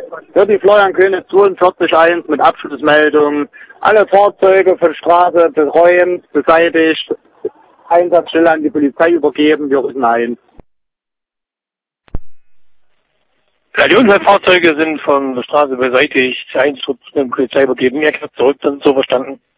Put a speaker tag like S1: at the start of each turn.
S1: Ja, die Florian König 42.1 mit Abschlussmeldung. Alle Fahrzeuge von Straße beräumt, beseitigt, Einsatzstelle an die Polizei übergeben, wir rücken ein.
S2: Ja, die Unfallfahrzeuge sind von der Straße beseitigt, Einsatzstelle an die Polizei übergeben. Mir zurück, das ist so verstanden.